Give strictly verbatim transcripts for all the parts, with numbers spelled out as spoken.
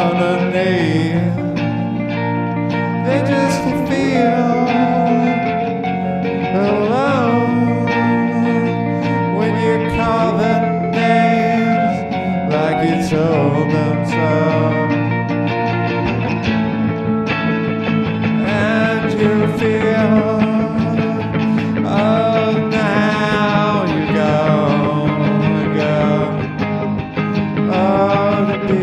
underneath. They just feel alone when you call their names like you told them so. And you feel, oh, now you go, go, oh, to be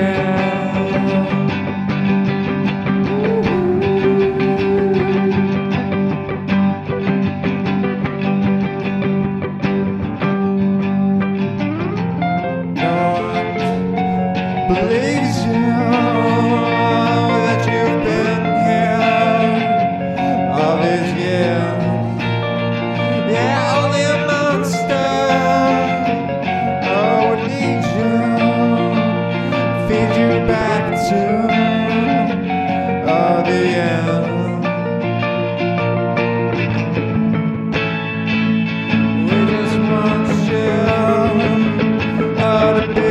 believes you that you've been here all these years. Yeah, only a monster. Oh, we need you, feed you back to oh, the end. We just want you oh, to be.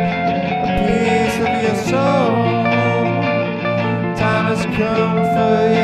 Time has come for you.